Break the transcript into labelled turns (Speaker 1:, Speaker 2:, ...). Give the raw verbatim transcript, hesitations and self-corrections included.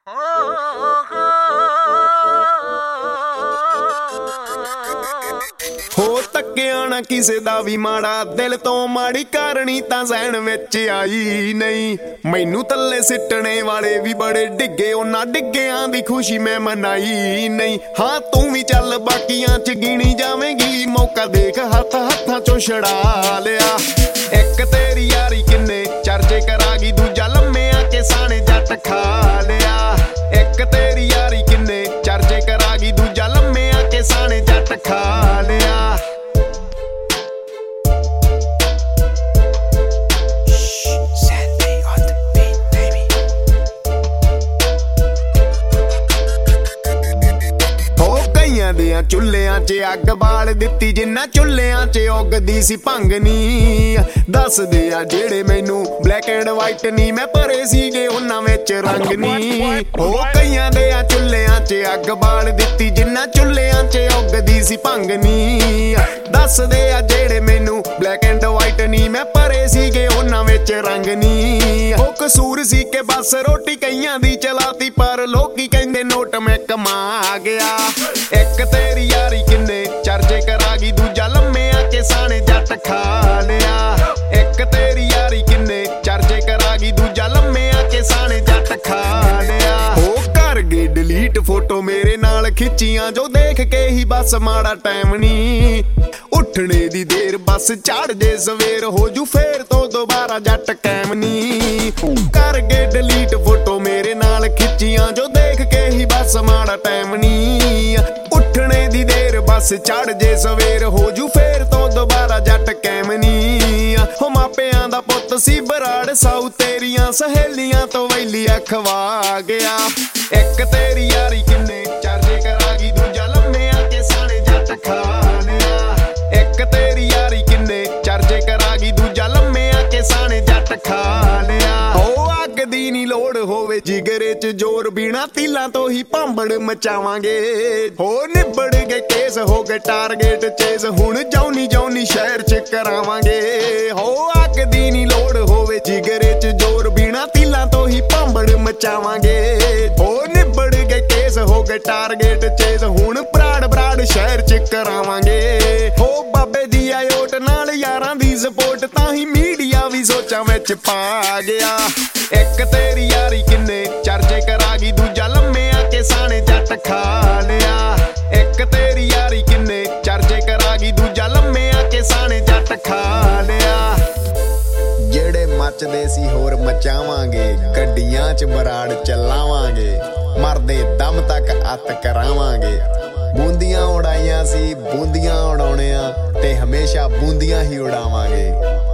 Speaker 1: ਹੋ ਤੱਕਿਆ ਨਾ ਕਿਸੇ ਦਾ ਵੀ ਮਾੜਾ, ਦਿਲ ਤੋਂ ਮਾੜੀ ਕਰਨੀ ਤਾਂ ਜ਼ਹਿਨ ਵਿੱਚ ਆਈ ਨਹੀਂ। ਮੈਨੂੰ ਥੱਲੇ ਸਿੱਟਣੇ ਵਾਲੇ ਵੀ ਬੜੇ ਡਿੱਗੇ, ਉਹਨਾਂ ਡਿੱਗਿਆਂ ਦੀ ਖੁਸ਼ੀ ਮੈਂ ਮਨਾਈ ਨਹੀਂ। ਹਾਂ ਤੂੰ ਵੀ ਚੱਲ ਬਾਕੀਆਂ ਚ ਗਿਣੀ ਜਾਵੇਂਗੀ, ਮੌਕਾ ਦੇਖ ਹੱਥ ਹੱਥਾਂ ਚੋਂ ਛੜਾ ਲਿਆ। ਇੱਕ ਤੇਰੀ ਯਾਰੀ ਕਿੰਨੇ ਚਰਚੇ ਕਰਾਗੀ, ਦੂਜਾ ਲੰਮਿਆਂ ਕੇ ਸਾਣੇ ਜੱਟ ਖਾ ਲਿਆ। ਇੱਕ ਤੇਰੀ ਯਾਰੀ ਕਿੰਨੇ ਚਰਚੇ ਕਰਾਗੀ, ਦੂਜਾ ਲੰਮਿਆਂ ਕੇ ਸਾਣੇ ਜੱਟ ਖਾ ਲਿਆ। ਦਿਆਂ ਚੁੱਲਿਆਂ 'ਚ ਅੱਗ ਬਾਲ ਦਿੱਤੀ, ਜਿੰਨਾ ਚੁੱਲਿਆਂ 'ਚ ਉੱਗਦੀ ਸੀ ਭੰਗ ਨੀ। ਦੱਸਦੇ ਆ ਜਿਹੜੇ ਮੈਨੂੰ ਬਲੈਕ ਐਂਡ ਵਾਈਟ ਨੀ, ਮੈਂ ਭਰੇ ਸੀਗੇ ਉਹਨਾਂ ਵਿੱਚ ਰੰਗ ਨੀ। ਹੋ ਕਈਆਂ ਦੇ ਆ ਚੁੱਲਿਆਂ 'ਚ ਅੱਗ ਬਾਲ ਦਿੱਤੀ, ਜਿੰਨਾ ਚੁੱਲਿਆਂ 'ਚ ਉੱਗਦੀ ਸੀ ਭੰਗ ਨੀ। ਦੱਸਦੇ ਆ ਜਿਹੜੇ ਮੈਨੂੰ ਬਲੈਕ ਐਂਡ ਵਾਈਟ ਨੀ, ਮੈਂ ਭਰੇ ਸੀਗੇ ਉਹਨਾਂ ਵਿੱਚ ਰੰਗ ਨੀ। ਉਹ ਕਸੂਰ ਸੀ ਕਿ ਬਸ ਰੋਟੀ ਕਈਆਂ ਦੀ ਚਲਾਤੀ, ਪਰ ਲੋਕੀ ਕਹਿੰਦੇ ਨੋਟ ਮੈਂ ਕਮਾ ਗਿਆ। ਇੱਕ ਤੇਰੀ ਯਾਰੀ ਕਿੰਨੇ ਚਰਚੇ ਕਰਾਗੀ, ਦੂਜਾ ਲੰਮਿਆਂ ਕੇ ਸਾਣੇ ਜੱਟ ਖਾ ਲਿਆ। ਇੱਕ ਤੇਰੀ ਯਾਰੀ ਕਿੰਨੇ ਚਰਚੇ ਕਰਾਗੀ, ਦੂਜਾ ਲੰਮਿਆਂ ਕੇ ਸਾਣੇ ਜੱਟ ਖਾ ਲਿਆ। ਉਹ ਕਰ ਗਏ ਡਿਲੀਟ ਫੋਟੋ ਮੇਰੇ ਨਾਲ ਖਿੱਚੀਆਂ, ਜੋ ਦੇਖ ਕੇ ਹੀ ਬਸ ਮਾੜਾ ਟਾਈਮ ਨੀ। ਉੱਠਣੇ ਦੀ ਦੇਰ ਬਸ ਚੜ ਜੇ ਸਵੇਰ, ਹੋ ਜੂ ਫੇਰ ਤੋਂ ਦੁਬਾਰਾ ਜੱਟ ਕੈਮ ਨੀ। ਕਰ ਗਏ ਡਿਲੀਟ ਫੋਟੋ ਮੇਰੇ ਨਾਲ ਖਿੱਚੀਆਂ, ਜੋ ਦੇਖ ਕੇ ਹੀ ਬਸ ਮਾੜਾ ਟਾਈਮ ਨੀ। ਉੱਠਣੇ ਦੀ ਦੇਰ ਬਸ ਚੜ ਜੇ ਸਵੇਰ, ਹੋ ਜੂ ਫੇਰ ਤੋਂ ਦੁਬਾਰਾ ਜੱਟ ਕੈਮ ਨੀ। ਹੋ ਮਾਪਿਆਂ ਦਾ ਪੁੱਤ ਸੀ ਬਰਾੜ ਸਾਊ, ਤੇਰੀਆਂ ਸਹੇਲੀਆਂ ਤੋਂ ਵੈਲੀ ਅਖਵਾ ਗਿਆ। ਇੱਕ ਤੇਰੀ ਯਾਰੀ ਕਿੰਨੇ ਚਰਚੇ ਕਰਾਗੀ, ਦੂਜਾ ਲੰਮਿਆਂ ਕੇ ਸਾਣੇ ਜੱਟ ਖਾ ਲਿਆ। ਇੱਕ ਤੇਰੀ ਯਾਰੀ ਕਿੰਨੇ ਚਰਚੇ ਕਰਾਗੀ, ਦੂਜਾ ਲੰਮਿਆਂ ਕੇ ਸਾਣੇ ਜੱਟ ਖਾ ਲਿਆ। ਹੋ ਅੱਗ ਦੀ ਨੀ ਲੋੜ ਹੋਵੇ ਜਿਗਰੇ ਚ ਜ਼ੋਰ, ਬਿਨਾ ਤੀਲਾਂ ਤੋਂ ਹੀ ਭਾਂਬੜ ਮਚਾਵਾਂਗੇ। ਹੋ ਨਿਬੜ ਗਏ ਕੇਸ, ਹੋ ਗਏ ਟਾਰਗੇਟ ਚੇਸ, ਹੁਣ ਜੌਨੀ ਜੌਨੀ ਸ਼ਹਿਰ ਚ ਕਰਾਵਾਂਗੇ। ਹੋ ਅੱਗ ਦੀ ਨੀ ਲੋੜ ਹੋਵੇ ਜਿਗਰੇ ਚ ਜ਼ੋਰ, ਬਿਨਾ ਤੀਲਾਂ ਤੋਂ ਹੀ ਭਾਂਬੜ ਮਚਾਵਾਂਗੇ। ਹੋ ਨਿਬੜ ਗਏ ਕੇਸ, ਹੋ ਗਏ ਟਾਰਗੇਟ ਚੇਸ, ਹੁਣ ਬਰਾੜ ਬਰਾੜ ਸ਼ਹਿਰ ਚ ਕਰਾਵਾਂਗੇ। ਹੋ ਬਾਬੇ ਦੀ ਆਇਓਟ ਨਾਲ ਯਾਰਾਂ ਦੀ ਸਪੋਰਟ, ਤਾਂ ਹੀ ਮੀਡੀਆ ਵੀ ਸੋਚਾਂ ਵਿੱਚ ਪਾ ਗਿਆ। ਇੱਕ ਤੇਰੀ ਯਾਰੀ ਕਿੰਨੇ ਚਰਚੇ ਕਰਾਗੀ, ਦੂਜਾ ਲੰਮਿਆਂ ਕੇ ਸਾਣੇ ਜੱਟ ਖਾ ਲਿਆ। ਇੱਕ ਤੇਰੀ ਯਾਰੀ ਕਿੰਨੇ ਚਰਚੇ ਕਰਾਗੀ, ਦੂਜਾ ਲੰਮਿਆਂ ਕੇ ਸਾਣੇ ਜੱਟ ਖਾ ਲਿਆ। ਜਿਹੜੇ ਮੱਚਦੇ ਸੀ ਹੋਰ ਮਚਾਵਾਂਗੇ, ਗੱਡੀਆਂ 'ਚ ਬਰਾੜ ਚਲਾਵਾਂਗੇ, ਮਰਦੇ ਦਮ ਤੱਕ ਅੱਤ ਕਰਾਵਾਂਗੇ। ਬੂੰਦੀਆਂ ਉਡਾਈਆਂ ਸੀ ਬੂੰਦੀਆਂ ਉਡਾਉਣਿਆਂ, ਤੇ ਹਮੇਸ਼ਾ ਬੂੰਦੀਆਂ ਹੀ ਉਡਾਵਾਂਗੇ।